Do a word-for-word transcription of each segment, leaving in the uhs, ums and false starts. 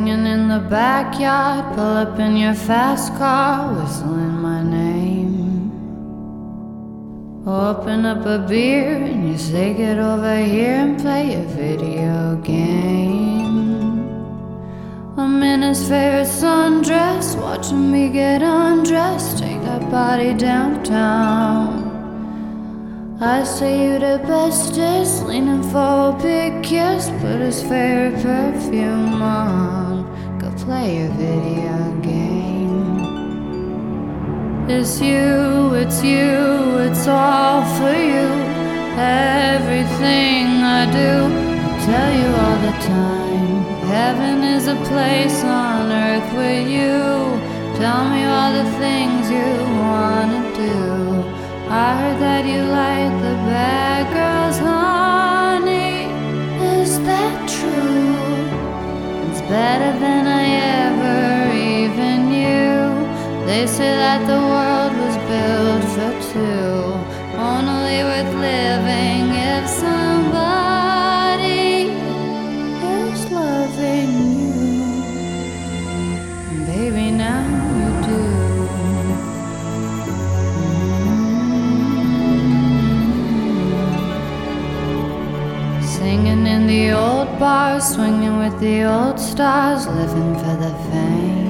Singing in the backyard, pull up in your fast car, whistling my name. Open up a beer and you say get over here and play a video game. I'm in his favorite sundress, watching me get undressed, take that body downtown. I say you the bestest, leaning for a big kiss, put his favorite perfume on, go play a video game. It's you, it's you, it's all for you. Everything I do, I tell you all the time. Heaven is a place on earth with you. Tell me all the things you wanna do. I heard that you like the bad girls, honey. Is that true? It's better than I ever even knew. They say that the world was built for two, only worth living if somebody is loving you. And baby, now you do. Singing in the old bars, swinging with the old stars, living for the fame.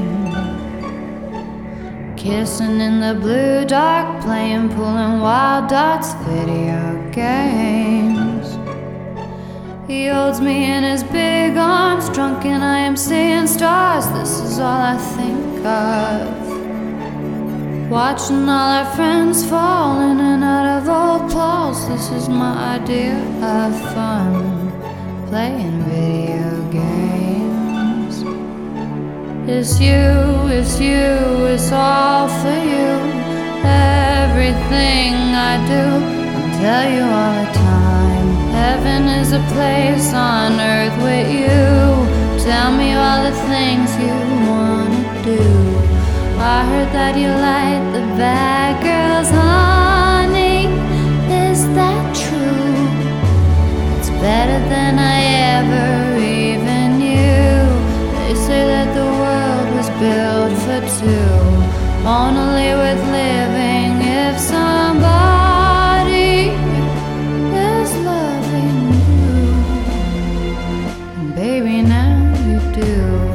Kissing in the blue dark, playing pool and wild dots, video games. He holds me in his big arms, drunk and I am seeing stars. This is all I think of. Watching all our friends fall in and out of old clothes. This is my idea of fun, playing video games. It's you, it's you, it's all for you. Everything I do, I'll tell you all the time. Heaven is a place on earth with you. Tell me all the things you wanna do. I heard that you like the bad girls, honey. Is that true? It's better than I ever even knew. They say that the world was built for two, only worth living if somebody is loving you. And baby, now you do.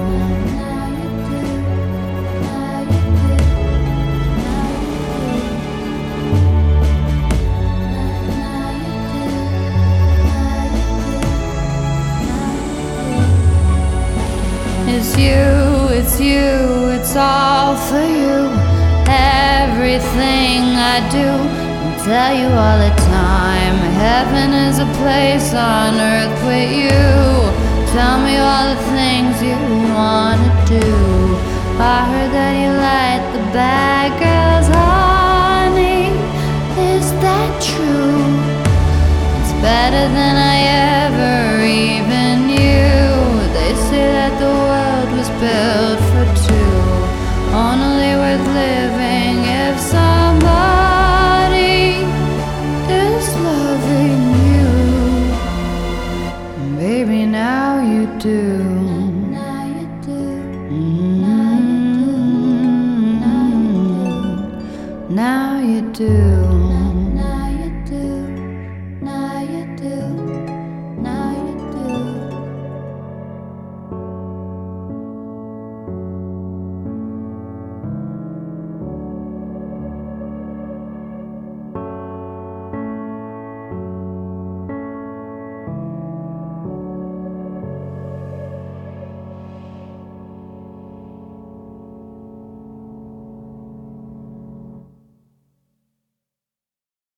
It's you, it's you, it's all for you. Everything I do, I tell you all the time. Heaven is a place on earth with you. Tell me all the things you wanna do. I heard that you like the bad girls, honey. Is that true? It's better than I ever even knew. They say that the world was built for two, only worth living if somebody is loving you. And baby, now you do. Now you do. Mm-hmm. Now you do.